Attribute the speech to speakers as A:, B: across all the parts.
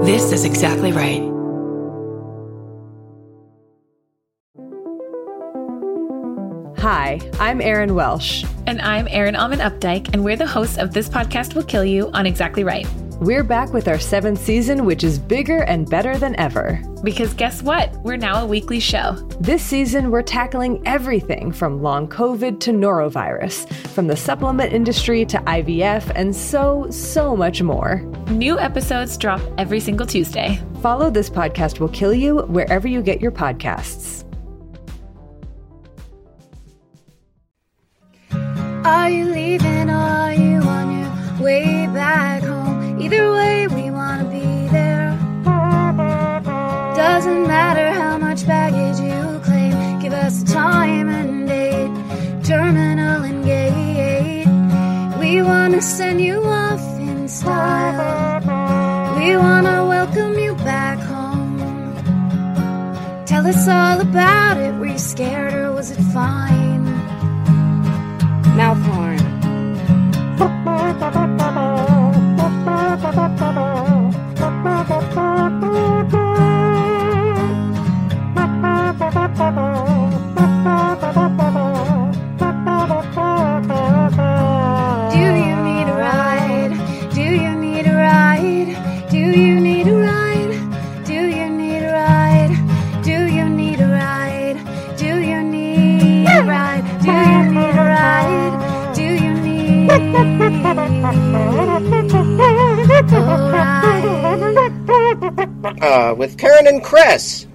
A: This is exactly right.
B: Hi, I'm Erin Welsh.
C: And I'm Erin Alman Updike, and we're the hosts of This Podcast Will Kill You on Exactly Right.
B: We're back with our 7th season, which is bigger and better than ever.
C: Because guess what? We're now a weekly show.
B: This season, we're tackling everything from long COVID to norovirus, from the supplement industry to IVF, and so much more.
C: New episodes drop every single Tuesday.
B: Follow This Podcast Will Kill You wherever you get your podcasts.
D: Are you leaving or are you on your way back home? Either way, we want to be there. Doesn't matter how much baggage you claim. Give us a time and date, terminal and gate. We want to send you off in style. We want to welcome you back home. Tell us all about it. Were you scared or was it fine? Mouth horn. Do you need a ride? Do you need a ride? Do you need a ride? Do you need a ride? Do you need a ride? Do you need a ride? Do you need a ride? Do you need a ride?
E: With Karen and Chris.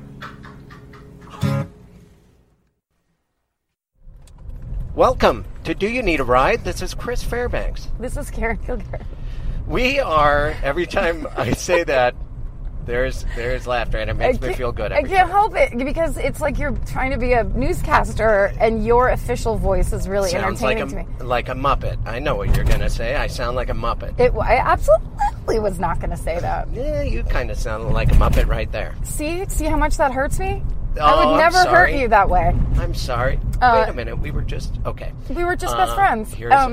E: Welcome to Do You Need a Ride? This is Chris Fairbanks.
F: This is Karen Kilgore.
E: We are, every time I say that, there's laughter, and it makes me feel good.
F: I can't help it, because it's like you're trying to be a newscaster, and your official voice is really entertaining to me.
E: Like a Muppet. I know what you're going to say. I sound like a Muppet.
F: I absolutely was not going to say that.
E: Yeah, you kind of sound like a Muppet right there.
F: See how much that hurts me?
E: Oh,
F: I would never hurt you that way.
E: I'm sorry. Wait a minute. We were just
F: best friends.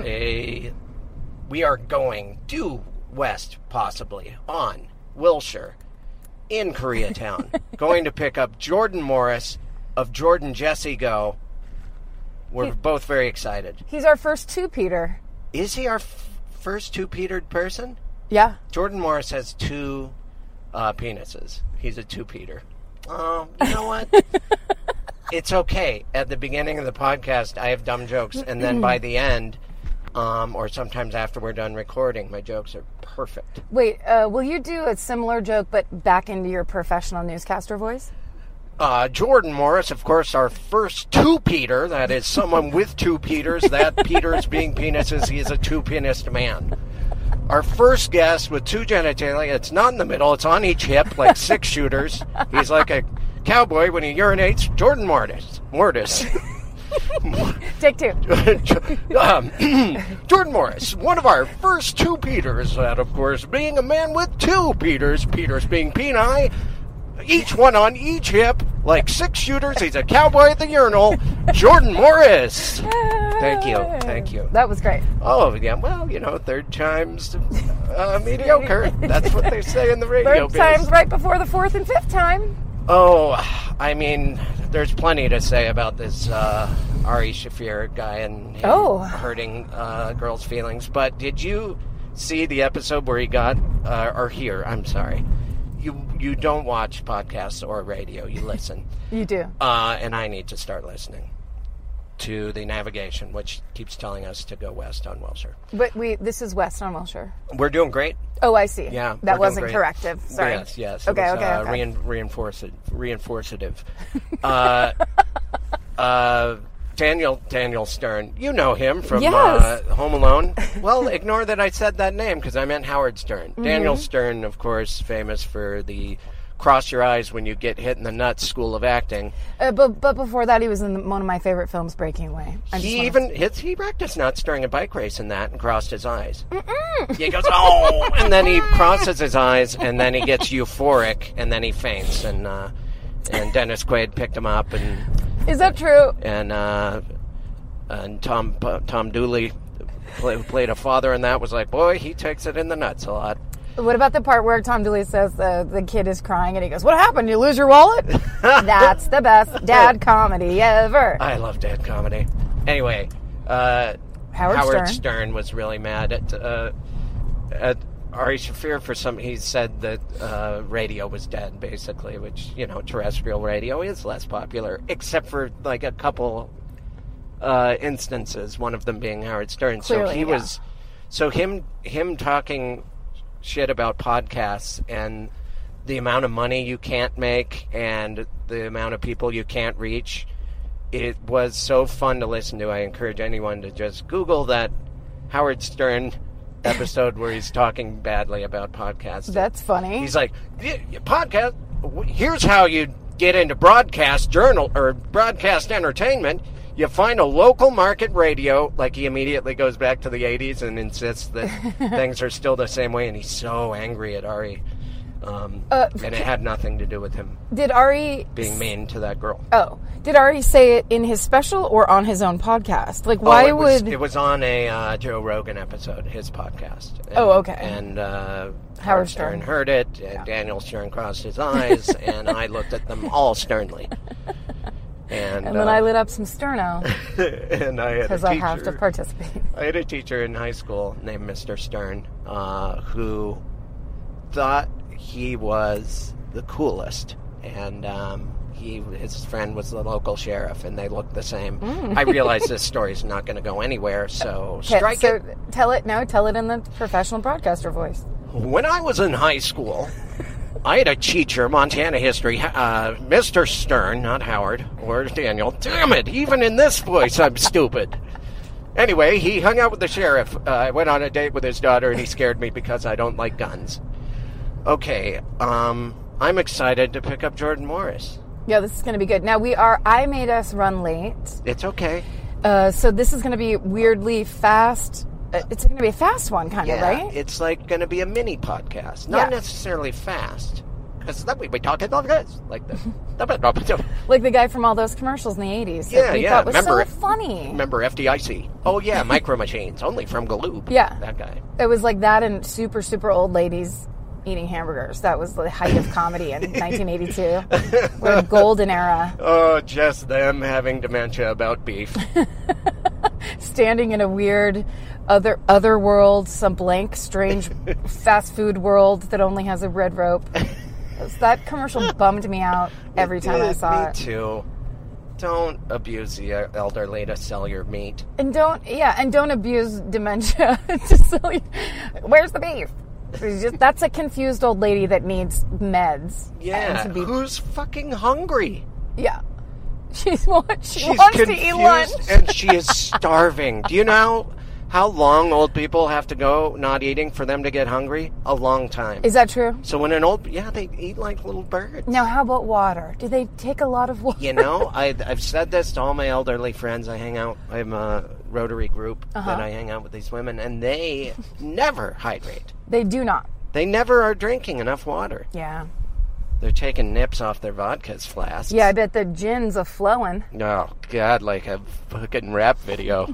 E: We are going due west, possibly, on Wilshire, in Koreatown, going to pick up Jordan Morris of Jordan Jesse Go. We're both very excited.
F: He's our first two-peter.
E: Is he our first two-petered person?
F: Yeah.
E: Jordan Morris has two penises. He's a two-peter. Oh, you know what? It's okay. At the beginning of the podcast, I have dumb jokes, and then by the end, or sometimes after we're done recording, my jokes are perfect.
F: Wait, will you do a similar joke, but back into your professional newscaster voice?
E: Jordan Morris, of course, our first two-peter. That is someone with two peters. That peters being penises, he is a two-penised man. Our first guest with two genitalia. It's not in the middle. It's on each hip, like 6 shooters. He's like a cowboy when he urinates. Jordan Mortis.
F: Take 2.
E: Jordan Morris, one of our first two-peters. That, of course, being a man with two peters. Peters being peni. Each one on each hip, like 6 shooters. He's a cowboy at the urinal. Jordan Morris. Thank you.
F: That was great.
E: Oh, yeah. Well, third time's mediocre. That's what they say in the radio biz.
F: Third time's right before the 4th and 5th time.
E: Oh, I mean, there's plenty to say about this Ari Shaffir guy and him hurting girls' feelings. But did you see the episode where he got, I'm sorry. You don't watch podcasts or radio. You listen.
F: You do.
E: And I need to start listening to the navigation, which keeps telling us to go west on Wilshire.
F: But this is west on Wilshire.
E: We're doing great.
F: Oh, I see.
E: Yeah.
F: That wasn't corrective. Sorry.
E: Yes.
F: Okay.
E: Reinforcative. Daniel Stern. You know him from Home Alone. Well, ignore that I said that name because I meant Howard Stern. Mm-hmm. Daniel Stern, of course, famous for the Cross Your Eyes When You Get Hit in the Nuts School of Acting.
F: But before that, he was in one of my favorite films, Breaking Away.
E: He wrecked his nuts during a bike race in that and crossed his eyes. He goes, oh! And then he crosses his eyes, and then he gets euphoric, and then he faints. And Dennis Quaid picked him up. And
F: is that true?
E: And Tom Dooley, who played a father in that, was like, boy, he takes it in the nuts a lot.
F: What about the part where Tom Dooley says the kid is crying and he goes, "What happened? You lose your wallet?" That's the best dad comedy ever.
E: I love dad comedy. Anyway, Howard Stern was really mad at Ari Shaffir for some. He said that radio was dead, basically, which, you know, terrestrial radio is less popular, except for like a couple instances. One of them being Howard Stern.
F: Clearly,
E: so he was. So him talking shit about podcasts and the amount of money you can't make and the amount of people you can't reach. It was so fun to listen to. I encourage anyone to just Google that Howard Stern episode where he's talking badly about podcasts.
F: That's funny.
E: He's like, podcast, here's how you get into broadcast journal or broadcast entertainment. You find a local market radio. Like, he immediately goes back to the 80s and insists that things are still the same way, and he's so angry at Ari. And it had nothing to do with him.
F: Did Ari
E: being mean to that girl?
F: Oh, did Ari say it in his special or on his own podcast? Like, why
E: it was on a Joe Rogan episode, his podcast. And,
F: okay.
E: And Howard Stern heard it, and Daniel Stern crossed his eyes, and I looked at them all sternly. And
F: then I lit up some Sterno.
E: And I had
F: because I have to participate.
E: I had a teacher in high school named Mr. Stern who thought he was the coolest, and his friend was the local sheriff, and they looked the same. I realize this story's not going to go anywhere, so strike it.
F: Tell it in the professional broadcaster voice.
E: When I was in high school, I had a teacher, Montana history, Mr. Stern, not Howard or Daniel. Damn it, even in this voice, I'm stupid. Anyway, he hung out with the sheriff. I went on a date with his daughter, and he scared me because I don't like guns. Okay, I'm excited to pick up Jordan Morris.
F: Yeah, this is going to be good. Now, I made us run late.
E: It's okay.
F: So this is going to be weirdly fast. It's going to be a fast one, kind of, right?
E: It's like going to be a mini podcast. Not necessarily fast. Because then we'd be talking like this. Like this.
F: Like the guy from all those commercials in the 80s.
E: Yeah,
F: that we thought was so funny.
E: Remember FDIC? Oh, yeah, Micro Machines, only from Galoob.
F: Yeah.
E: That guy.
F: It was like that and super, super old ladies eating hamburgers. That was the height of comedy in 1982. We're a golden era.
E: Oh, just them having dementia about beef.
F: Standing in a weird other world, some blank, strange fast food world that only has a red rope. That commercial bummed me out every time I saw it.
E: Me too. Don't abuse the elderly to sell your meat.
F: And don't abuse dementia to sell you. Where's the beef? That's a confused old lady that needs meds.
E: Yeah, who's fucking hungry?
F: Yeah. She wants to eat lunch.
E: And she is starving. Do you know how long old people have to go not eating for them to get hungry? A long time.
F: Is that true?
E: So when they eat like little birds.
F: Now, how about water? Do they take a lot of water?
E: You know, I've said this to all my elderly friends. I'm a Rotary group that I hang out with these women, and they never hydrate.
F: They do not.
E: They never are drinking enough water.
F: Yeah.
E: They're taking nips off their vodka's flasks.
F: Yeah, I bet the gin's a-flowing.
E: Oh, God, like a fucking rap video.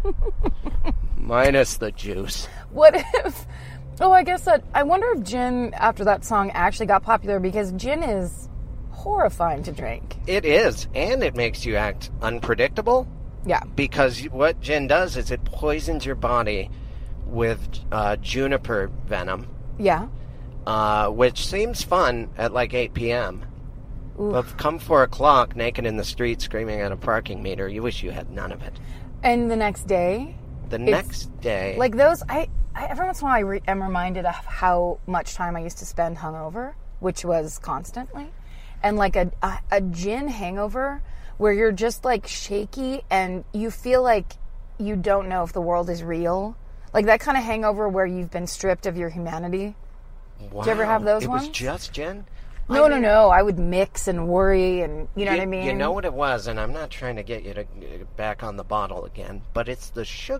E: Minus the juice.
F: What if... Oh, I wonder if gin, after that song, actually got popular, because gin is horrifying to drink.
E: It is, and it makes you act unpredictable.
F: Yeah.
E: Because what gin does is it poisons your body with juniper venom.
F: Yeah.
E: Which seems fun at like 8 p.m.
F: Oof.
E: But come 4 o'clock, naked in the street, screaming at a parking meter, you wish you had none of it.
F: And the next day?
E: Next day.
F: Like those, I every once in a while I am reminded of how much time I used to spend hungover, which was constantly. And like a gin hangover where you're just like shaky and you feel like you don't know if the world is real. Like that kind of hangover where you've been stripped of your humanity.
E: Wow.
F: Did you ever have those ones?
E: It was just gin?
F: No. I would mix and worry and, you know what I mean?
E: You know what it was, and I'm not trying to get you to back on the bottle again, but it's the sugar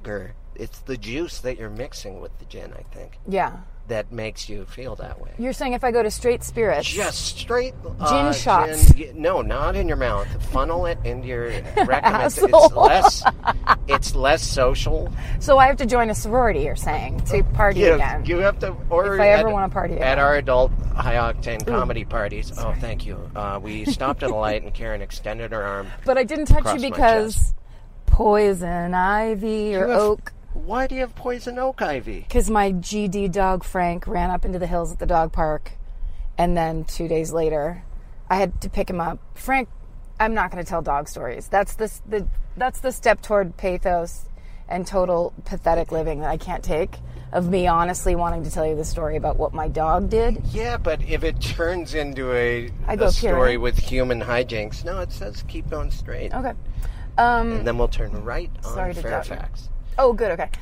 E: it's the juice that you're mixing with the gin, I think,
F: Yeah.
E: that makes you feel that way.
F: You're saying if I go to Straight Spirits,
E: Just straight
F: Gin shots.
E: No, not in your mouth. Funnel it into your rectum.
F: Asshole.
E: It's less social.
F: so I have to join a sorority, you're saying, to party again.
E: You have to, or
F: If I ever want to party again.
E: at our adult high octane comedy parties. Oh, thank you. We stopped at a light and Karen extended her arm.
F: But I didn't touch
E: Across
F: you
E: my
F: because
E: chest.
F: poison ivy or
E: You have-
F: oak.
E: Why do you have poison oak ivy?
F: Because my GD dog Frank ran up into the hills at the dog park, and then 2 days later, I had to pick him up. Frank, I'm not going to tell dog stories. That's the step toward pathos and total pathetic living that I can't take. Of me honestly wanting to tell you the story about what my dog did.
E: Yeah, but if it turns into a
F: go
E: story
F: Karen.
E: with human hijinks, no, it says keep going straight.
F: Okay.
E: And then we'll turn right
F: Sorry
E: on
F: to doubt you.
E: Fairfax.
F: Oh, good. Okay.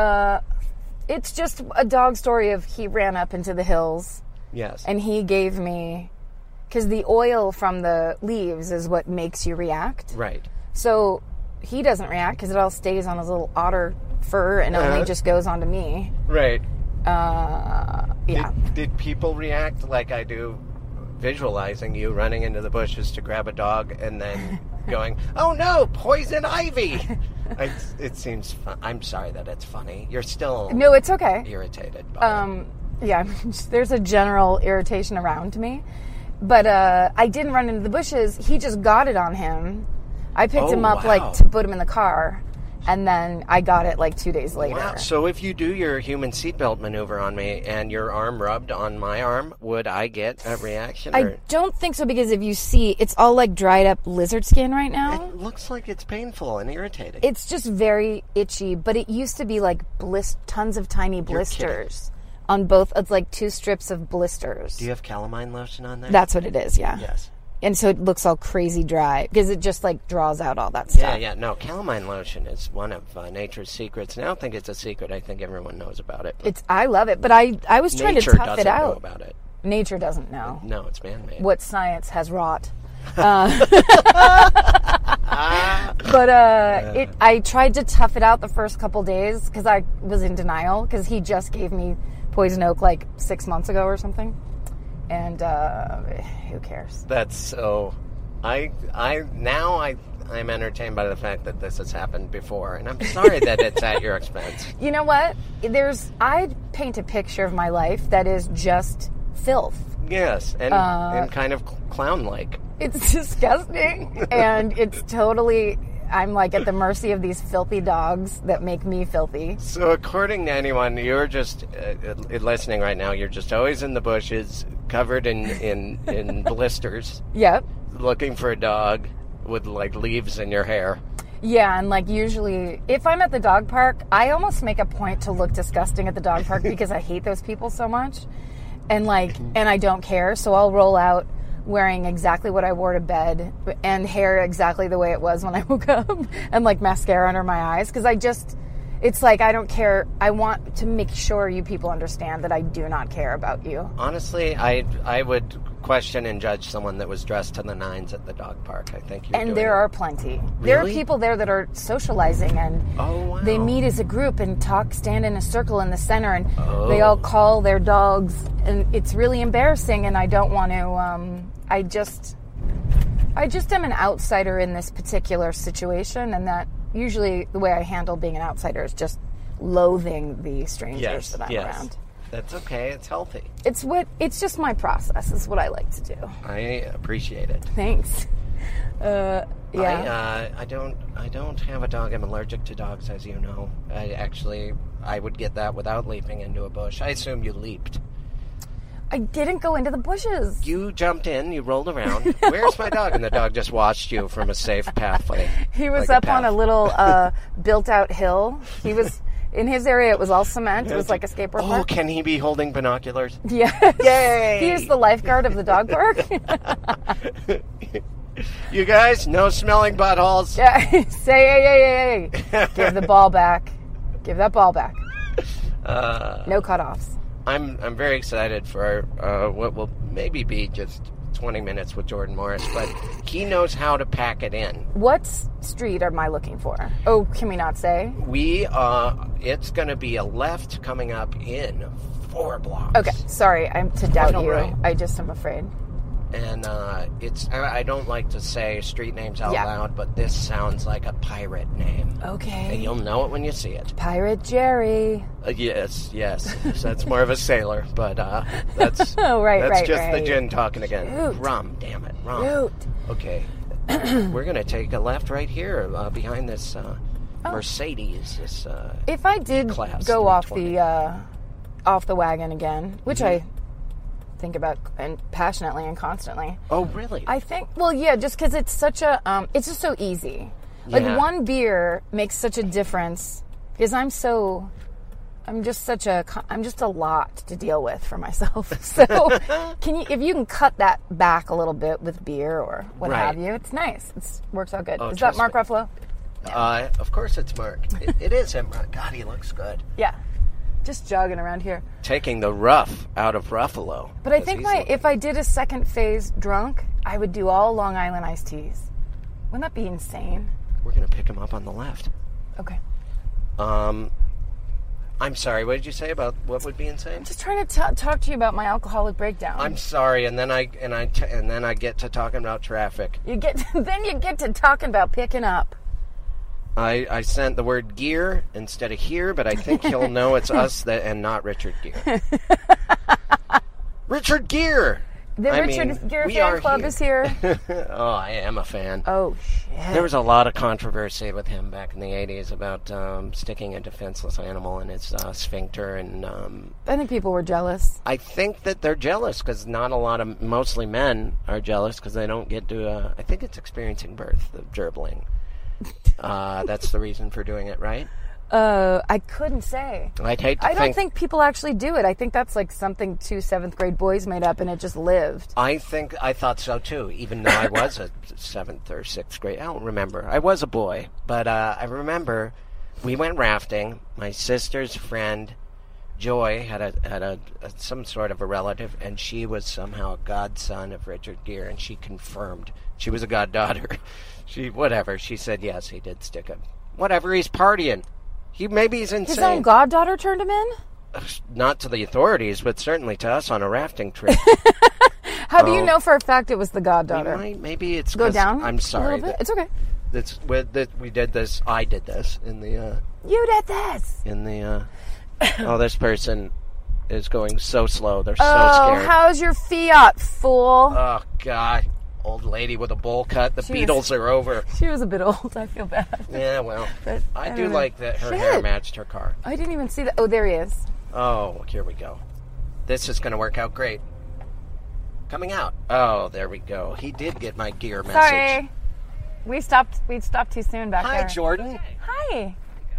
F: It's just a dog story of he ran up into the hills.
E: Yes.
F: And he gave me, because the oil from the leaves is what makes you react.
E: Right.
F: So he doesn't react because it all stays on his little otter fur and only just goes onto me.
E: Right.
F: Yeah.
E: Did people react like I do, visualizing you running into the bushes to grab a dog and then going, "Oh no, poison ivy"? It seems fun. I'm sorry that it's funny. You're still
F: No, it's okay.
E: irritated by it.
F: Yeah, there's a general irritation around me. But I didn't run into the bushes. He just got it on him. I picked him up,
E: wow.
F: like, to put him in the car. And then I got it, like, 2 days later.
E: Wow. So if you do your human seatbelt maneuver on me and your arm rubbed on my arm, would I get a reaction? Or?
F: I don't think so, because if you see, it's all, like, dried up lizard skin right now.
E: It looks like it's painful and irritating.
F: It's just very itchy, but it used to be, like, tons of tiny blisters on both. It's, like, 2 strips of blisters.
E: Do you have calamine lotion on there?
F: That's what it is, yeah.
E: Yes.
F: And so it looks all crazy dry because it just like draws out all that stuff.
E: Yeah. No, calamine lotion is one of nature's secrets. And I don't think it's a secret. I think everyone knows about it.
F: I love it, but I was trying to
E: Nature
F: tough
E: doesn't
F: it out.
E: know about it.
F: Nature doesn't know
E: No, it's man-made.
F: what science has wrought. But I tried to tough it out the first couple days because I was in denial because he just gave me poison oak like 6 months ago or something. And who cares?
E: That's so. I'm entertained by the fact that this has happened before, and I'm sorry that it's at your expense.
F: You know what? I paint a picture of my life that is just filth.
E: Yes, and kind of clown-like.
F: It's disgusting, and it's totally. I'm like at the mercy of these filthy dogs that make me filthy.
E: So, according to anyone, you're just listening right now. You're just always in the bushes, covered in blisters,
F: Yep.
E: looking for a dog with like leaves in your hair.
F: Yeah, and like usually, if I'm at the dog park, I almost make a point to look disgusting at the dog park because I hate those people so much, and I don't care. So I'll roll out wearing exactly what I wore to bed and hair exactly the way it was when I woke up and like mascara under my eyes because it's like I don't care. I want to make sure you people understand that I do not care about you.
E: Honestly, I would question and judge someone that was dressed to the nines at the dog park. I think you're
F: And
E: doing
F: there
E: it.
F: are plenty. There are
E: Really?
F: people there that are socializing and
E: Oh, wow.
F: they meet as a group and stand in a circle in the center and
E: Oh.
F: they all call their dogs and it's really embarrassing and I don't want to I just am an outsider in this particular situation and that usually the way I handle being an outsider is just loathing the strangers that I'm around.
E: That's okay. It's healthy.
F: It's just my process. It's what I like to do.
E: I appreciate it.
F: Thanks. Yeah.
E: I don't have a dog. I'm allergic to dogs, as you know. I would get that without leaping into a bush. I assume you leaped.
F: I didn't go into the bushes.
E: You jumped in, you rolled around. Where's my dog? And the dog just watched you from a safe pathway.
F: He was
E: like
F: up on a
E: path.
F: little built-out hill. He was in his area. It was all cement. It was like a skateboard
E: Oh,
F: park.
E: can he be holding binoculars?
F: Yes.
E: Yay!
F: He is the lifeguard of the dog park.
E: You guys, no smelling buttholes.
F: Yeah. Say, hey. Give the ball back. Give that ball back. No cutoffs.
E: I'm very excited for what will maybe be just 20 minutes with Jordan Morris, but he knows how to pack it in.
F: What street am I looking for? Oh, can we not say?
E: It's going to be a left coming up in 4 blocks.
F: Okay, sorry, I'm to doubt
E: no,
F: you.
E: right.
F: I just am afraid.
E: And I don't like to say street names out
F: Yeah.
E: loud, but this sounds like a pirate name.
F: Okay.
E: And you'll know it when you see it.
F: Pirate Jerry.
E: Yes. So that's more of a sailor, but that's
F: Oh, right,
E: that's just the
F: right.
E: gin talking again.
F: Shoot.
E: Rum, damn it, rum.
F: Shoot.
E: Okay, we're gonna take a left right here behind this Mercedes. This
F: If I did
E: Class
F: go off
E: 320.
F: off the wagon again, which I think about and passionately and constantly,
E: oh really?
F: I think, well, yeah, just because it's such a, it's just so easy. Like,
E: Yeah.
F: one beer makes such a difference because I'm just a lot to deal with for myself. So, if you can cut that back a little bit with beer or what
E: Right.
F: have you, it's nice. It works out good.
E: Oh,
F: Is that
E: trust
F: Mark
E: me.
F: Ruffalo?
E: Of course it's Mark. It is him. God, he looks good.
F: Yeah. Just jogging around here.
E: Taking the rough out of Ruffalo.
F: But I think if I did a second phase drunk, I would do all Long Island iced teas. Wouldn't that be insane?
E: We're gonna pick him up on the left.
F: Okay.
E: I'm sorry. What did you say about what would be insane?
F: Just trying to talk to you about my alcoholic breakdown.
E: I'm sorry, and then I get to talking about traffic.
F: Then you get to talking about picking up.
E: I sent the word gear instead of here, but I think he'll know it's us and not Richard Gere. Richard Gere!
F: The Richard Gere
E: we
F: fan
E: are
F: club is here.
E: Oh, I am a fan.
F: Oh, shit.
E: There was a lot of controversy with him back in the 80s about sticking a defenseless animal in his sphincter, and
F: I think people were jealous.
E: I think that they're jealous because mostly men are jealous because they don't get to, I think it's experiencing birth, the gerbling. That's the reason for doing it, right?
F: I couldn't say.
E: I'd hate to
F: I don't think people actually do it. I think that's like something 2 7th grade boys made up and it just lived.
E: I thought so too, even though I was a 7th or 6th grade. I don't remember. I was a boy, but I remember we went rafting. My sister's friend, Joy, had some sort of a relative, and she was somehow a godson of Richard Gere, and she confirmed she was a goddaughter. She said yes, he did stick him. Whatever, he's partying. Maybe he's insane.
F: His own goddaughter turned him in?
E: Not to the authorities, but certainly to us on a rafting trip.
F: How do you know for a fact it was the goddaughter?
E: Maybe it's
F: Go
E: 'cause
F: down.
E: I'm sorry.
F: A little bit? It's okay.
E: We did this. I did this in the.
F: You did this.
E: In the. Oh, this person is going so slow. They're so
F: Oh,
E: scared.
F: how's your Fiat, fool?
E: Oh God, old lady with a bowl cut. The Beatles are over.
F: She was a bit old. I feel bad.
E: Yeah, well,
F: But
E: I
F: I
E: do
F: don't know.
E: like that her
F: Shit.
E: hair matched her car.
F: I didn't even see that. Oh, there he is.
E: Oh, here we go. This is going to work out great. Coming out. Oh, there we go. He did get my gear message.
F: Sorry. We stopped too soon back
E: Hi,
F: there.
E: Jordan.
F: Hi.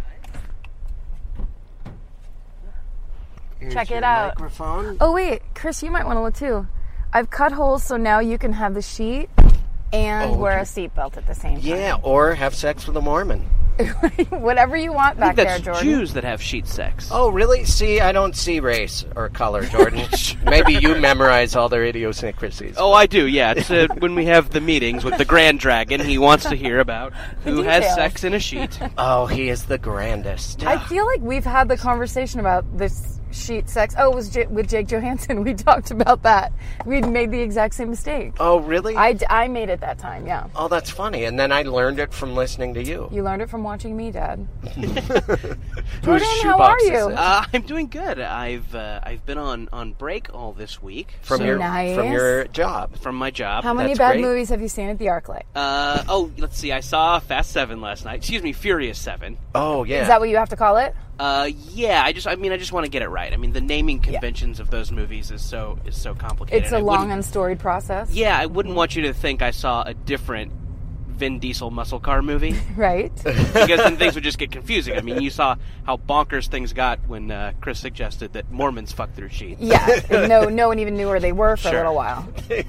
E: Here's
F: Check
E: your
F: it out.
E: Microphone.
F: Oh, wait. Chris, you might want to look too. I've cut holes so now you can have the sheet and wear a seatbelt at the same time.
E: Yeah, or have sex with a Mormon.
F: Whatever you want
A: I
F: back
A: think
F: there,
A: that's
F: Jordan.
A: Jews that have sheet sex.
E: Oh, really? See, I don't see race or color, Jordan. Maybe you memorize all their idiosyncrasies.
A: Oh, I do, yeah. It's when we have the meetings with the Grand Dragon, he wants to hear about who has
F: details.
A: sex in a sheet.
E: Oh, he is the grandest.
F: I feel like we've had the conversation about this sheet sex. Oh, it was with Jake Johansson. We talked about that. We'd made the exact same mistake.
E: Oh, really?
F: I made it that time, yeah.
E: Oh, that's funny. And then I learned it from listening to you.
F: You learned it from watching me, Dad.
E: Whose
F: Jordan, how
E: shoebox
F: are
E: is
F: you?
E: it?
A: I'm doing good. I've been on break all this week
E: From
A: so-
E: your
F: Nice.
E: from your job.
A: from my job.
F: How many
E: That's
F: bad
E: great.
F: movies have you seen at the ArcLight?
A: Let's see. I saw Fast 7 last night. Excuse me, Furious 7.
E: Oh, yeah.
F: Is that what you have to call it?
A: Yeah. I just want to get it right. I mean, the naming conventions of those movies is so complicated.
F: It's a
A: I
F: long
A: wouldn't-
F: and storied process.
A: Yeah, I wouldn't want you to think I saw a different Vin Diesel muscle car movie.
F: Right?
A: Because then things would just get confusing. I mean, you saw how bonkers things got when Chris suggested that Mormons fuck through sheets.
F: Yeah. No one even knew where they were for a
A: Sure.
F: little while.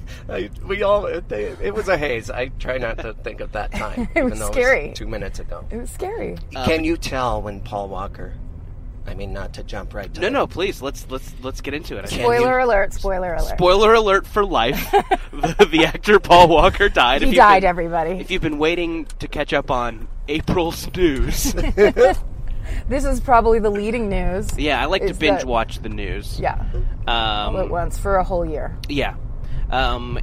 E: It was a haze. I try not to think of that time.
F: It was
E: even though
F: scary.
E: It was 2 minutes ago.
F: It was scary.
E: Can you tell when Paul Walker I mean, not to jump right to
A: No, please. Let's get into it.
F: Spoiler alert! Spoiler alert!
A: Spoiler alert for life. the actor Paul Walker died.
F: He died, everybody.
A: If you've been waiting to catch up on April's news.
F: This is probably the leading news.
A: Yeah, I like to binge watch the news.
F: Yeah. All at once for a whole year.
A: Yeah. The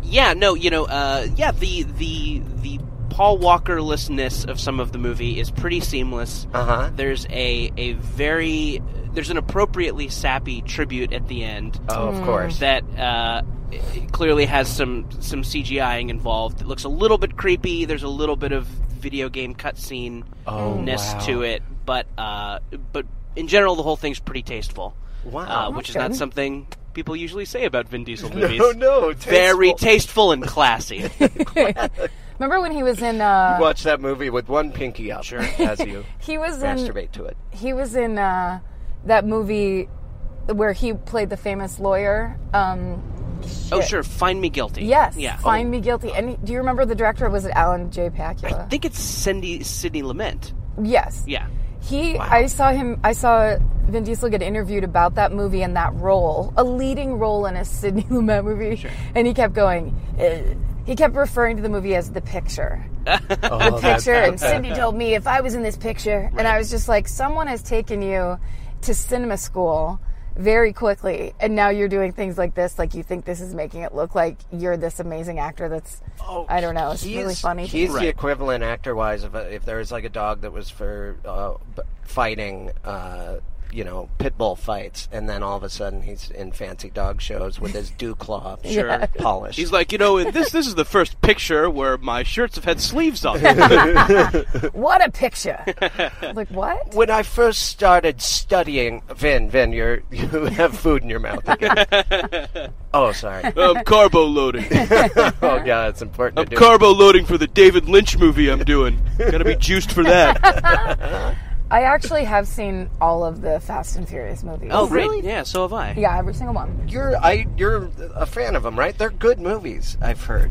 A: Paul Walker-lessness of some of the movie is pretty seamless.
E: Uh-huh.
A: There's there's an appropriately sappy tribute at the end.
E: Oh, of course.
A: That it clearly has some CGIing involved. It looks a little bit creepy. There's a little bit of video game cutscene-ness to it, but in general, the whole thing's pretty tasteful.
E: Wow,
A: which is not something people usually say about Vin Diesel movies.
E: No,
A: very tasteful and classy.
F: Remember when he was in...
E: You watch that movie with one pinky up as you masturbate to it.
F: He was in that movie where he played the famous lawyer.
A: Oh, sure. Find Me Guilty.
F: Yes.
A: Yeah.
F: Find Me Guilty. And do you remember the director? Was it Alan J. Pakula?
A: I think it's Sidney Lumet.
F: Yes.
A: Yeah.
F: I saw Vin Diesel get interviewed about that movie and that role, a leading role in a Sidney Lumet movie. Sure. And he kept going... He kept referring to the movie as The Picture. The Picture. And Cindy told me if I was in this picture. Right. And I was just like, someone has taken you to cinema school very quickly. And now you're doing things like this. Like, you think this is making it look like you're this amazing actor that's, I don't know. It's really funny.
E: He's the equivalent actor-wise of if there was like a dog that was for fighting... pit bull fights, and then all of a sudden he's in fancy dog shows with his dew claw polished.
A: He's like, this is the first picture where my shirts have had sleeves on.
F: What a picture! Like, what?
E: When I first started studying, Vin, you have food in your mouth again. Oh, sorry.
A: I'm carbo loading.
E: Oh, yeah, it's important
A: I'm
E: to do.
A: Carbo loading for the David Lynch movie I'm doing. Gotta be juiced for that.
F: I actually have seen all of the Fast and Furious movies.
A: Oh, really? Yeah, so have I.
F: Yeah, every single one.
E: You're a fan of them, right? They're good movies, I've heard.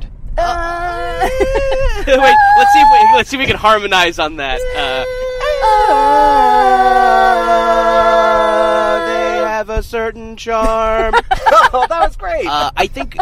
A: Wait, let's see if we can harmonize on that. They have a certain charm.
E: Oh, that was great.
A: I think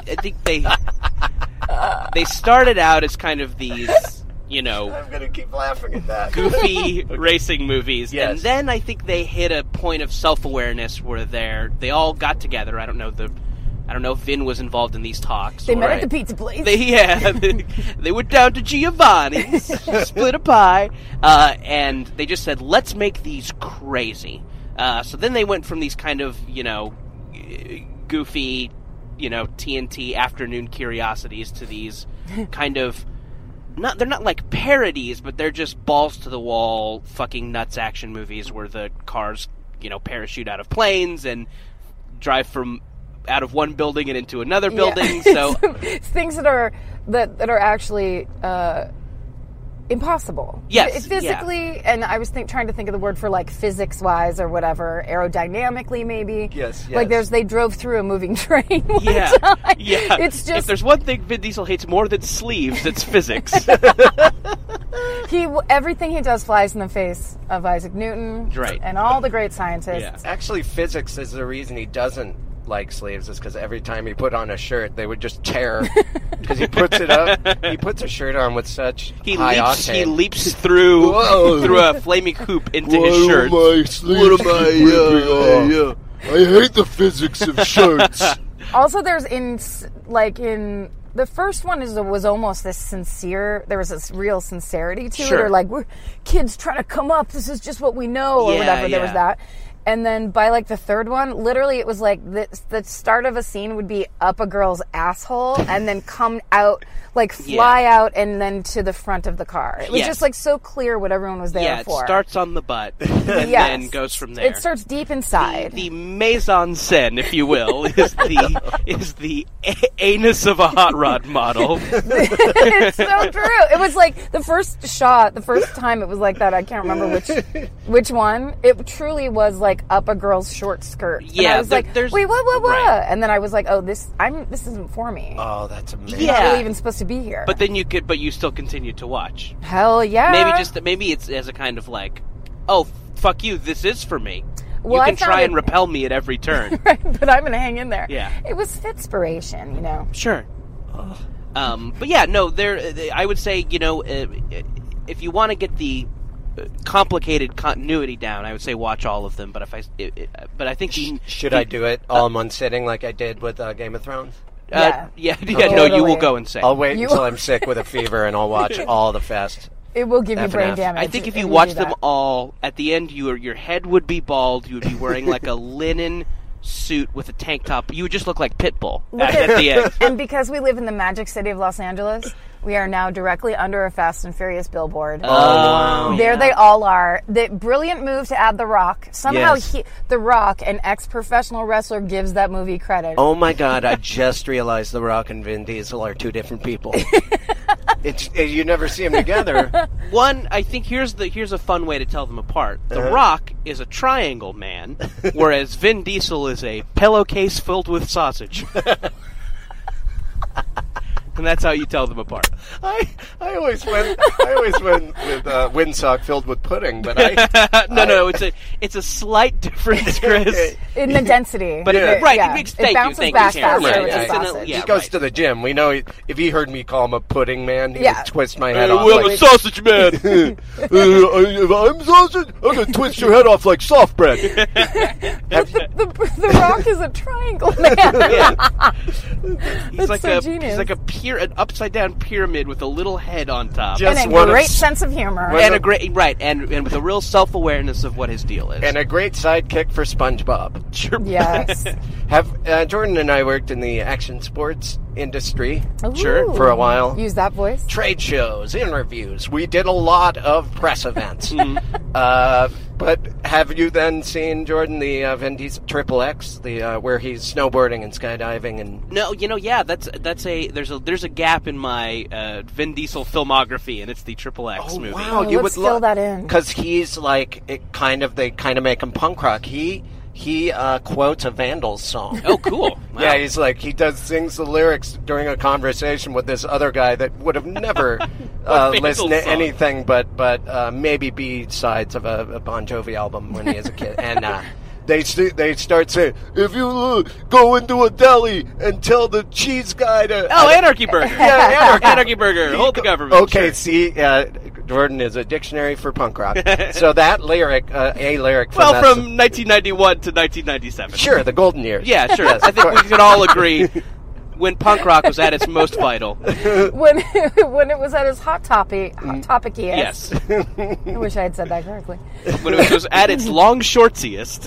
A: they started out as kind of these,
E: I'm going to keep laughing at that.
A: Goofy racing movies.
E: Yes.
A: And then I think they hit a point of self-awareness where they all got together. I don't know if Vin was involved in these talks.
F: They met at the pizza place.
A: They went down to Giovanni's, split a pie, and they just said, let's make these crazy. So then they went from these kind of, goofy, TNT afternoon curiosities to these kind of... they're not like parodies, but they're just balls to the wall, fucking nuts action movies where the cars, parachute out of planes and drive from out of one building and into another building. So
F: it's things that are actually impossible.
A: Yes,
F: physically, and I was trying to think of the word for like physics-wise or whatever, aerodynamically maybe.
E: Yes.
F: Like they drove through a moving train one
A: yeah,
F: time.
A: Yeah.
F: It's just
A: if there's one thing Vin Diesel hates more than sleeves, it's physics.
F: Everything he does flies in the face of Isaac Newton,
A: right,
F: and all the great scientists.
A: Yeah.
E: Actually, physics is the reason he doesn't like sleeves, is because every time he put on a shirt, they would just tear. Because he puts it up, he puts a shirt on with such high octane.
A: He leaps through a flaming hoop into his shirt.
G: I hate the physics of shirts.
F: Also, there's in the first one was almost this sincere. There was this real sincerity to it, or like, we're kids trying to come up. This is just what we know, or whatever. There was that. And then by like the third one, literally it was like the start of a scene would be up a girl's asshole and then come out, like fly out and then to the front of the car. It was just like so clear what everyone was there for.
A: Yeah, it starts on the butt and then goes from there.
F: It starts deep inside.
A: The mise en scène, if you will, is the anus of a hot rod model.
F: It's so true. It was like the first time it was like that. I can't remember which one. It truly was like up a girl's short skirt.
A: Yeah,
F: and I was like, wait, what? Right. And then I was like, oh, this isn't for me.
E: Oh, that's amazing.
F: I'm not really even supposed to be here.
A: But then you still continued to watch.
F: Hell yeah.
A: Maybe it's as a kind of like, oh, fuck you, this is for me.
F: Well,
A: you
F: I
A: can
F: found
A: try
F: it-
A: and repel me at every turn.
F: Right, but I'm going to hang in there.
A: Yeah.
F: It was inspiration, you know.
A: Sure. But yeah, no, I would say, if you want to get the complicated continuity down, I would say watch all of them. But but I think
E: Should I do it all in one sitting like I did with Game of Thrones?
A: no, you
F: Totally.
A: will go insane.
E: I'll wait
F: You-
E: until I'm sick with a fever and I'll watch all the Fast.
F: It will give you brain
E: FNF.
F: damage.
A: I think if you
F: do
A: watch
F: that.
A: them all, at the end, your head would be bald. You would be wearing like a linen suit with a tank top. You would just look like Pitbull at the end.
F: And because we live in the magic city of Los Angeles, we are now directly under a Fast and Furious billboard. There they all are. The brilliant move to add The Rock. Somehow
E: Yes.
F: The Rock, an ex-professional wrestler, gives that movie credit.
E: Oh my God! I just realized The Rock and Vin Diesel are two different people. You never see them together.
A: One, I think here's a fun way to tell them apart. The Rock is a triangle man, whereas Vin Diesel is a pillowcase filled with sausage. And that's how you tell them apart.
E: I always went with windsock filled with pudding, but I
A: No, it's a slight difference, Chris.
F: In the density.
A: But
E: Yeah.
A: right,
F: Yeah.
A: it
F: It bounces
A: thank
F: back
A: you, Karen.
F: faster
A: Right,
F: with the
A: it's in a-
F: sausage.
A: yeah,
E: he goes
A: right.
E: to the gym. We know if he heard me call him a pudding man, he
F: Yeah.
E: would twist my head off.
A: Well,
E: like-
A: I'm a sausage man.
G: If I'm sausage, I'm gonna twist your head off like soft bread.
F: The Rock is a triangle man.
A: He's like
F: so
A: a
F: genius.
A: he's like an upside down pyramid with a little head on top.
E: Just
F: And a
E: one of
F: great
E: s-
F: sense of humor.
A: And a great and with a real self awareness of what his deal is.
E: and a great sidekick for SpongeBob.
A: Sure.
F: Yes.
E: Have Jordan and I worked in the action sports industry
A: Sure.
F: Ooh.
E: for a while.
F: Use that voice.
E: Trade shows, interviews. We did a lot of press events. But have you then seen, Jordan, the Vin Diesel Triple X, the where he's snowboarding and skydiving and
A: No, yeah, there's a gap in my Vin Diesel filmography, and it's the Triple X movie.
E: wow,
F: Oh,
E: you
F: let's
E: would
F: fill that in.
E: because he's like they kind of make him punk rock. He quotes a Vandals song.
A: Oh, cool. Wow.
E: Yeah, he's like sings the lyrics during a conversation with this other guy that would have never listened to
A: song?
E: anything but maybe B-sides of a Bon Jovi album when he was a kid, and they start saying, "If you go into a deli and tell the cheese guy to
A: Anarchy Burger.
E: Yeah,
A: Anarchy Burger. Hold the government.
E: Okay,
A: Sure.
E: see, Jordan is a dictionary for punk rock. So that lyric, a lyric from
A: Well,
E: that
A: from 1991 to 1997.
E: sure, the golden years.
A: Yeah, sure. I think we could all agree when punk rock was at its most vital.
F: When it was at its hot topic-iest.
A: Yes.
F: I wish I had said that correctly.
A: When it was at its long shortsiest.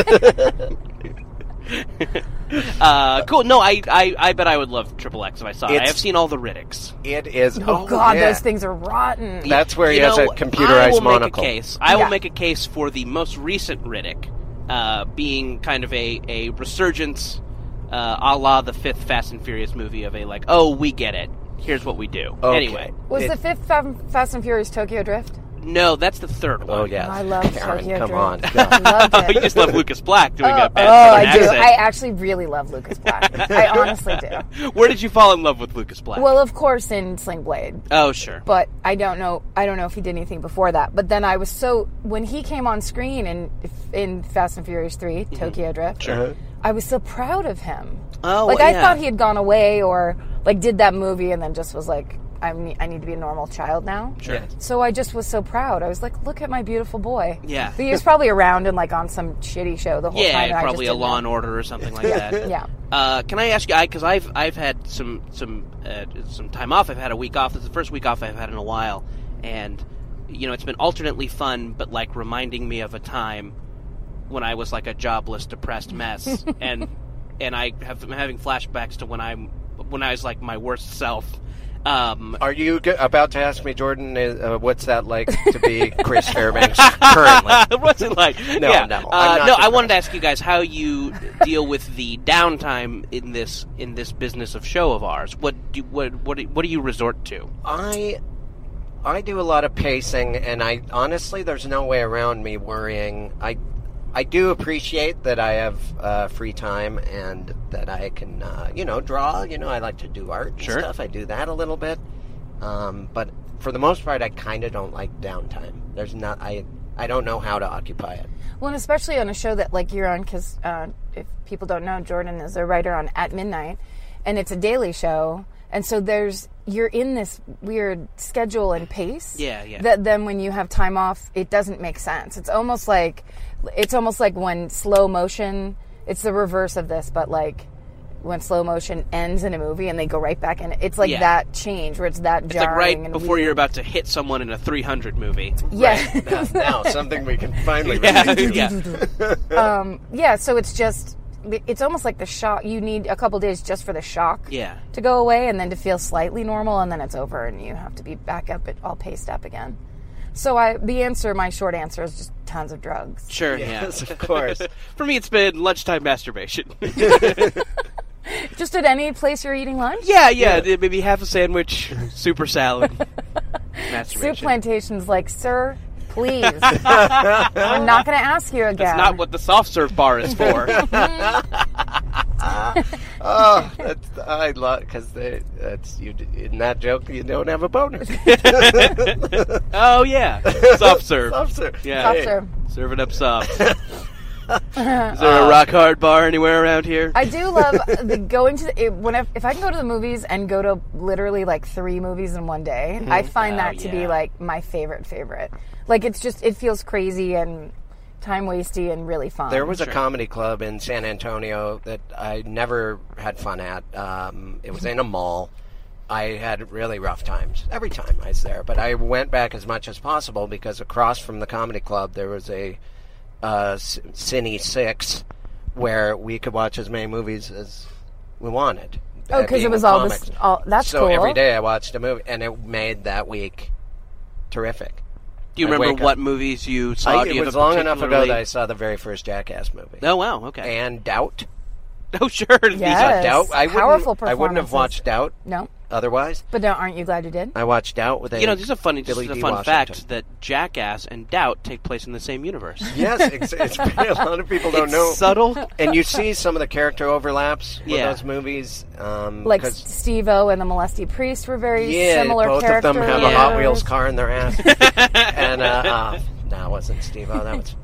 A: Cool. No, I bet I would love Triple X if I saw it. I
E: It's-
A: have seen all the Riddicks.
E: It is.
F: Oh, God,
E: yeah.
F: those things are rotten.
E: That's where he
A: You
E: has
A: know,
E: a computerized
A: I will
E: monocle.
A: Make a case. I will
F: Yeah.
A: make a case for the most recent Riddick being kind of a resurgence, a la the fifth Fast and Furious movie of we get it. Here's what we do.
E: Okay.
A: Anyway,
F: Was the fifth Fast and Furious Tokyo Drift?
A: no, that's the third one.
E: Oh yeah,
F: I love
E: Karen,
F: Tokyo
E: come
F: Drift.
E: on.
F: I loved it.
A: You just love Lucas Black doing a bad
F: I
A: Southern
F: do.
A: accent.
F: I actually really love Lucas Black. I honestly do.
A: Where did you fall in love with Lucas Black?
F: Well, of course, in Sling Blade.
A: oh, sure.
F: But I don't know if he did anything before that. But then when he came on screen in Fast and Furious 3, Tokyo Drift, I was so proud of him.
A: Oh,
F: I
A: yeah.
F: thought he had gone away or did that movie and then just was like, I need to be a normal child now.
A: Sure.
F: So I just was so proud. I was like, look at my beautiful boy.
A: Yeah.
F: But he was probably around and on some shitty show the whole time.
A: Yeah,
F: and I
A: probably
F: just
A: a
F: didn't
A: Law
F: know.
A: and Order or something like that.
F: Yeah.
A: Can I ask you? Because I've had some time off. I've had a week off. This is the first week off I've had in a while, and it's been alternately fun, but reminding me of a time when I was a jobless, depressed mess, and I'm having flashbacks to when I was my worst self.
E: Are you about to ask me, Jordan? What's that like to be Chris Fairbanks currently?
A: What's it like?
E: No,
A: yeah.
E: no, I'm not
A: no. I
E: depressed.
A: wanted to ask you guys how you deal with the downtime in this business of show of ours. What do you resort to?
E: I do a lot of pacing, and honestly, there's no way around me worrying. I do appreciate that I have free time and that I can, draw. I like to do art and
A: Sure.
E: stuff. I do that a little bit. But for the most part, I kind of don't like downtime. I don't know how to occupy it.
F: Well, and especially on a show that like you're on, because if people don't know, Jordan is a writer on At Midnight, and it's a daily show, and so you're in this weird schedule and pace.
A: Yeah.
F: That then when you have time off, it doesn't make sense. It's almost like when slow motion. It's the reverse of this, but like when slow motion ends in a movie and they go right back in. It's like that change where it's that
A: It's
F: jarring.
A: like right
F: and
A: before
F: weird.
A: you're about to hit someone in a 300 movie.
F: Yeah.
E: Now, something we can finally
F: Yeah, so it's almost like the shock. You need a couple days just for the shock to go away and then to feel slightly normal, and then it's over and you have to be back up, all paced up again. So my short answer is just tons of drugs.
A: Sure,
E: Yes, of course.
A: For me, it's been lunchtime masturbation.
F: Just at any place you're eating lunch?
A: Yeah. Maybe half a sandwich, super salad, masturbation.
F: Soup Plantation's like, sir, please. I'm not going to ask you again.
A: That's not what the soft serve bar is for.
E: Oh, I love because in that joke you don't have a bonus.
A: Oh yeah, soft serve.
E: Soft serve.
A: Yeah,
F: Soft serve.
A: Serve it up soft. Is there a rock hard bar anywhere around here?
F: I do love going to if I can go to the movies and go to literally like 3 movies in one day, I find that to be like my favorite. Like it feels crazy and time wasty and really fun.
E: There was a comedy club in San Antonio that I never had fun at. It was in a mall. I had really rough times every time I was there, but I went back as much as possible because across from the comedy club there was a Cine 6 where we could watch as many movies as we wanted.
F: Oh, because it was all this. That's
E: so
F: cool.
E: every day I watched a movie, and it made that week terrific.
A: Do you remember what movies you saw?
E: It was long enough ago that I saw the very first Jackass movie.
A: Oh, wow, okay.
E: And Doubt.
A: Oh, sure.
F: Yes.
E: Doubt.
F: Powerful
E: I wouldn't have
F: performances.
E: watched Doubt
F: No.
E: otherwise.
F: But aren't you glad you did?
E: I watched Doubt with
A: This is a fun
E: Washington.
A: fact that Jackass and Doubt take place in the same universe.
E: Yes, it's a lot of people don't know.
A: Subtle.
E: And you see some of the character overlaps with those movies.
F: Like Steve-O and the Molesty Priest were very similar
E: both
F: characters.
E: of them have a Hot Wheels car in their ass. And, no, it wasn't Steve-O. That was...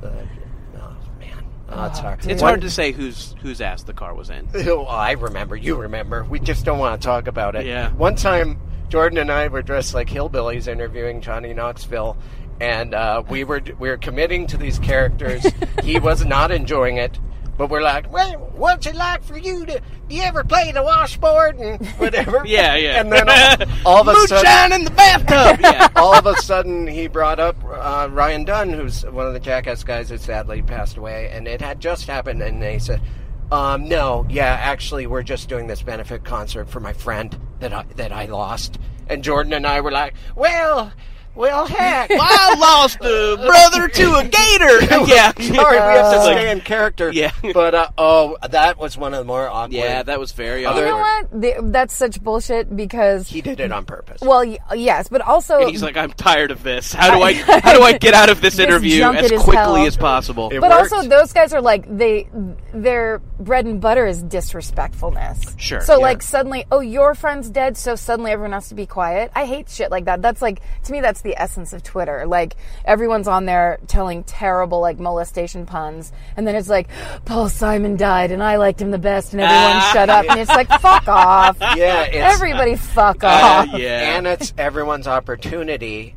E: it's hard.
A: It's hard to say whose ass the car was in.
E: Oh, I remember. You remember. We just don't want to talk about it.
A: Yeah.
E: One time, Jordan and I were dressed like hillbillies interviewing Johnny Knoxville, and we were committing to these characters. He was not enjoying it, but we're like, well, what's it like for you to... Do you ever play the washboard and whatever?
A: Yeah.
E: And then all of a sudden...
A: Moonshine in the bathtub! Yeah.
E: All of a sudden, he brought up Ryan Dunn, who's one of the Jackass guys who sadly passed away, and it had just happened, and they said, actually, we're just doing this benefit concert for my friend that I lost. And Jordan and I were like, well, heck.
A: I lost a brother to a gator! Yeah.
E: Sorry, we have to stay in character.
A: Yeah.
E: But, that was one of the more awkward.
A: Yeah, that was very
F: You
A: awkward.
F: know what? That's such bullshit because...
E: He did it on purpose.
F: Well, yes, but also...
A: And he's like, I'm tired of this. How do I get out of this interview
F: junk
A: as
F: it as
A: quickly
F: hell.
A: as possible?
E: It
F: But
E: worked.
F: also, those guys are like, their bread and butter is disrespectfulness.
A: Sure,
F: So,
A: yeah.
F: like, suddenly, your friend's dead, so suddenly everyone has to be quiet. I hate shit like that. That's like, to me, that's the essence of Twitter. Like, everyone's on there telling terrible, like, molestation puns, and then it's like, Paul Simon died, and I liked him the best, and everyone shut up. And it's like, fuck off.
E: Yeah, it's...
F: Everybody fuck off.
A: Yeah.
E: And it's everyone's opportunity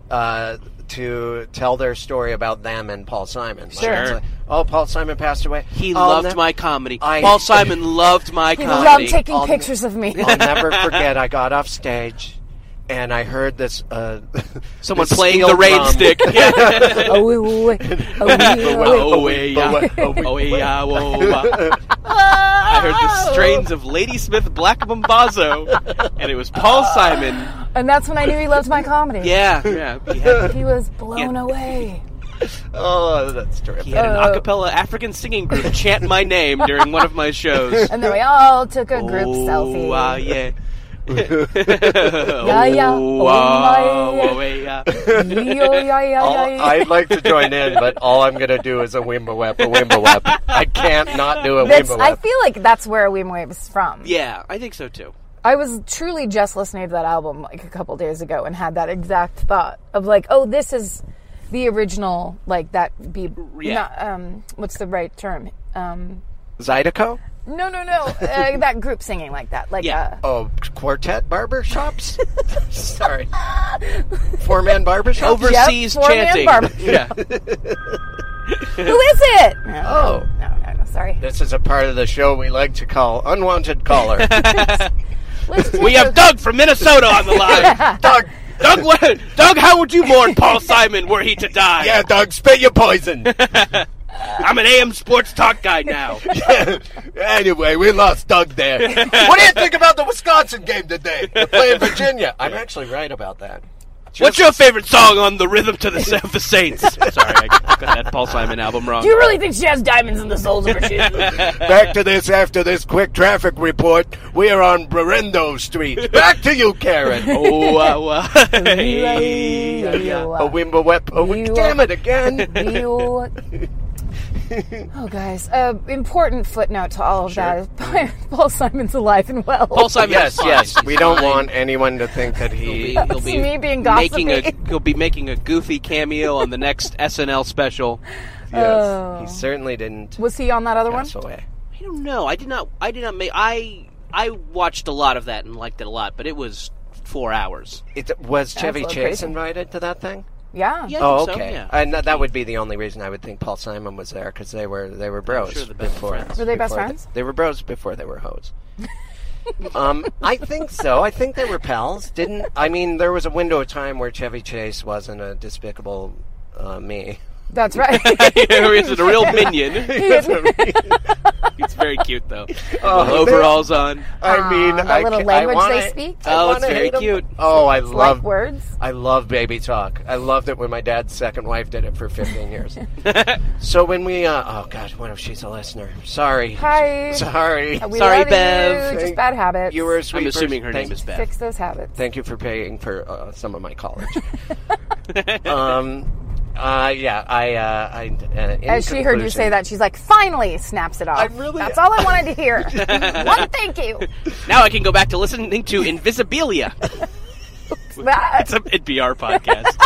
E: to tell their story about them and Paul Simon.
F: Sure.
E: It's like, Paul Simon passed away.
A: He
E: I'll
A: loved
E: nev-
A: my comedy.
E: I-
A: Paul Simon loved my
F: He
A: comedy.
F: loved taking
E: I'll-
F: pictures of me.
E: I'll never forget. I got off stage, and I heard this.
A: Someone
E: this
A: playing
E: steel
A: the rain
E: drum.
A: stick. Yeah. I heard the strains of Ladysmith Black Mambazo, and it was Paul Simon.
F: And that's when I knew he loved my comedy.
A: Yeah.
F: He was blown away.
E: Oh, that's terrific.
A: He had an a cappella African singing group chant my name during one of my shows.
F: And then we all took a group selfie.
A: Yeah.
F: yeah. Oh, my.
A: Yeah.
E: I'd like to join in, but all I'm going to do is a Wimbaweb. I can't not do a
F: I
E: Wimbaweb.
F: feel like that's where Wimwave is from.
A: Yeah, I think so too.
F: I was truly just listening to that album like a couple days ago and had that exact thought of like, oh, this is the original, like that be
A: Yeah.
F: not, what's the right term?
E: Zydeco?
F: No. That group singing like that. Like
A: Yeah.
E: Oh, quartet barbershops? Sorry. Four-man barbershops?
A: Overseas
F: Yep, four-man
A: chanting.
F: barber-
A: Yeah.
F: who is it?
E: Oh.
F: No, sorry.
E: This is a part of the show we like to call Unwanted Caller.
A: We have Doug from Minnesota on the line. Doug, how would you mourn Paul Simon were he to die?
G: Yeah, Doug, spit your poison.
A: I'm an AM sports talk guy now.
G: Anyway, we lost Doug there. What do you think about the Wisconsin game today? They're playing Virginia.
E: I'm actually right about that.
A: What's your favorite song on the Rhythm to the of the Saints? Sorry, I got that Paul Simon album wrong.
F: Do you really think she has diamonds in the soles of her shoes?
G: Back to this after this quick traffic report. We are on Berendo Street. Back to you, Karen.
E: A Wimblewep. Oh, damn it again.
F: Oh, guys. Important footnote to all of that is Paul Simon's alive and well.
A: Paul Simon.
E: Yes,
A: is fine.
E: yes.
A: He's
E: We don't
A: fine.
E: want anyone to think that
A: He'll be
F: me being
A: making
F: gossipy.
A: he'll be making a goofy cameo on the next SNL special.
E: Yes. He certainly didn't
F: Was he on that other one?
E: pass away.
A: I don't know. I did not make. I watched a lot of that and liked it a lot, but it was 4 hours.
E: Was Chevy
F: a little
E: Chase
F: crazy.
E: invited to that thing?
F: Yeah.
A: Yeah, I
E: Oh,
A: think so,
E: okay.
A: yeah.
E: And that would be the only reason I would think Paul Simon was there, because they were bros
A: sure the best
E: before.
A: friends.
F: Were they best
E: before
F: friends?
E: They were bros before they were hoes. I think so. I think they were pals. There was a window of time where Chevy Chase wasn't a despicable me.
F: That's right.
A: He's a real minion. He's very cute though. Overalls on.
E: I mean,
F: the little language they speak.
A: Oh, it's very cute.
E: Oh, I
F: Like
E: love
F: words.
E: I love baby talk. I loved it when my dad's second wife did it for 15 years. So when we, oh God, what if she's a listener? Sorry.
F: Hi.
E: Sorry.
F: We
A: Sorry,
F: love
A: Bev.
F: You. Just bad habits.
E: You were a sweet
A: I'm assuming her
E: person.
A: name is Beth.
F: Fix those habits.
E: Thank you for paying for some of my college.
F: As she heard you say that, she's like, finally snaps it off. That's all I wanted to hear. One thank you.
A: Now I can go back to listening to Invisibilia.
F: That
A: It's an NPR podcast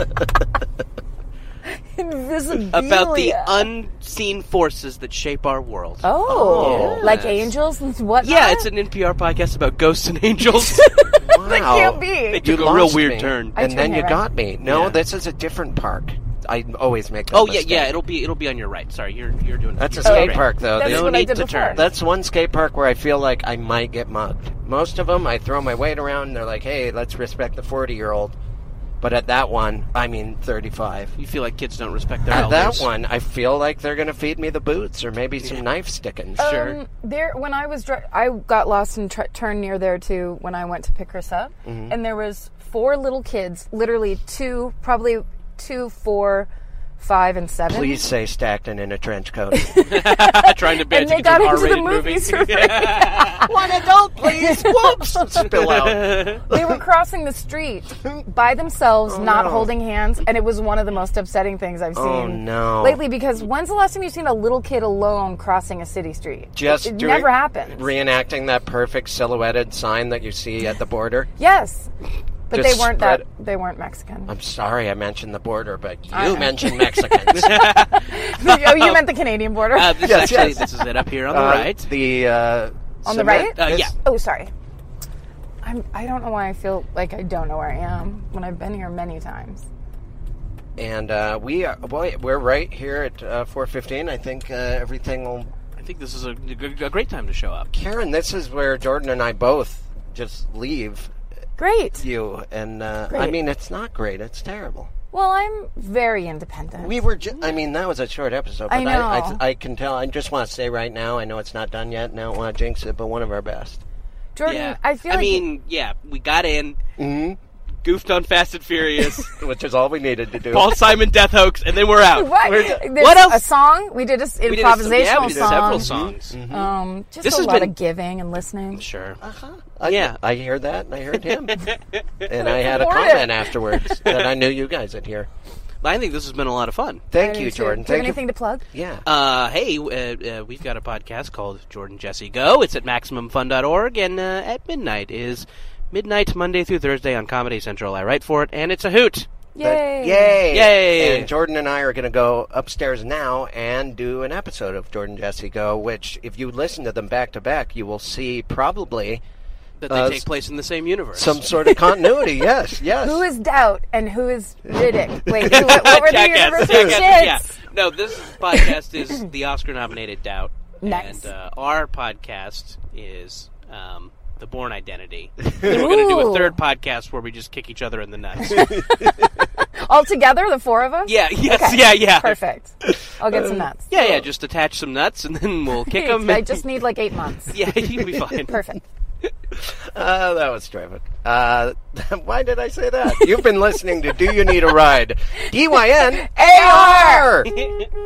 F: Invisibilia.
A: about the unseen forces that shape our world.
F: Oh,
E: Yes.
F: like angels and whatnot?
A: Yeah, it's an NPR podcast about ghosts and angels.
F: That can't be.
A: They
E: You
A: took a real
E: lost
A: weird
E: me,
A: turn.
F: I
E: and then
F: turned
E: you
F: it
E: got me. No,
A: Yeah.
E: this is a different park. I always make that
A: Oh
E: mistake.
A: yeah, it'll be on your right. Sorry, you're doing.
E: That's a
A: you're
E: skate
A: right.
E: park, though.
F: That's
E: They-
F: what I
A: need
F: did
A: to
F: before.
A: turn.
E: That's one skate park where I feel like I might get mugged. Most of them, I throw my weight around, and they're like, hey, let's respect the 40-year-old. But at that one, 35.
A: You feel like kids don't respect their
E: At that
A: elders.
E: one, I feel like they're going to feed me the boots or maybe some knife stickings.
A: Sure.
F: When I was I got lost and turned near there too when I went to pick her up, and there was 4 little kids, literally probably 2, 4, 5, and 7.
E: Please say Stockton in a trench coat.
A: Trying to
F: And they got into the movies for free.
E: One adult, please. Whoops. Spill out.
F: They were crossing the street by themselves, not
E: no.
F: holding hands, and it was one of the most upsetting things I've seen
E: Oh, no.
F: lately. Because when's the last time you've seen a little kid alone crossing a city street?
E: Just
F: it
E: doing-
F: never happens.
E: Reenacting that perfect silhouetted sign that you see at the border.
F: Yes, but
E: Just
F: they weren't
E: spread-
F: They weren't Mexican.
E: I'm sorry I mentioned the border, but you
F: know.
E: mentioned Mexicans.
F: Oh, you meant the Canadian border?
A: This
E: Yes,
A: actually,
E: yes.
A: this is it up here on the right.
E: The
F: On the right?
A: Yeah.
F: Oh, sorry. I don't know why I feel like I don't know where I am when I've been here many times.
E: And we're right here at 4:15. I think everything will.
A: I think this is a great time to show up.
E: Karen, this is where Jordan and I both just leave
F: Great.
E: you, and I
F: Great.
E: mean it's not great. It's terrible.
F: Well, I'm very independent.
E: We were. I mean, that was a short episode, but
F: I know.
E: I can tell. I just want to say right now. I know it's not done yet. And I don't want to jinx it, but one of our best.
F: Jordan,
A: Yeah.
F: I feel like
A: we got in,
E: Mm-hmm.
A: goofed on Fast and Furious,
E: Which is all we needed to do.
A: Paul Simon death hoax, and then we're out.
F: What?
A: There's
F: What
A: else?
F: A song? We did an
A: We did
F: improvisational
A: we did
F: song.
A: several songs.
F: Just
A: This
F: a
A: has
F: lot
A: been-
F: of giving and listening.
A: Sure.
E: Yeah, I heard that, and I heard him, and I had a
F: Support
E: comment
F: it.
E: afterwards that I knew you guys would hear.
A: I think this has been a lot of fun.
E: Thank
F: I
E: you,
F: do, too.
E: Jordan.
F: Do you have
E: Thank
F: anything to plug?
E: Yeah.
A: Hey, we've got a podcast called Jordan Jesse Go. It's at MaximumFun.org, and at midnight is midnight Monday through Thursday on Comedy Central. I write for it, and it's a hoot.
F: Yay!
E: Yay!
A: Yay!
E: And Jordan and I are going to go upstairs now and do an episode of Jordan Jesse Go, which, if you listen to them back to back, you will see probably
A: That they take place in the same universe.
E: some sort of continuity. Yes.
F: Who is Doubt and who is Riddick? Wait, what were the
A: Jackass,
F: universe
A: Jackass, yeah.
F: shits?
A: No, this podcast is the Oscar-nominated Doubt.
F: Nice.
A: And our podcast is The Bourne Identity. And we're going to do a third podcast where we just kick each other in the nuts.
F: All together, the four of us?
A: Yeah, yes,
F: Okay.
A: yeah.
F: Perfect. I'll get some nuts.
A: Yeah, just attach some nuts and then we'll kick them.
F: I just need like 8 months.
A: Yeah, you'll be fine.
F: Perfect.
E: That was terrific. Why did I say that? You've been listening to Do You Need a Ride? DYN-AR!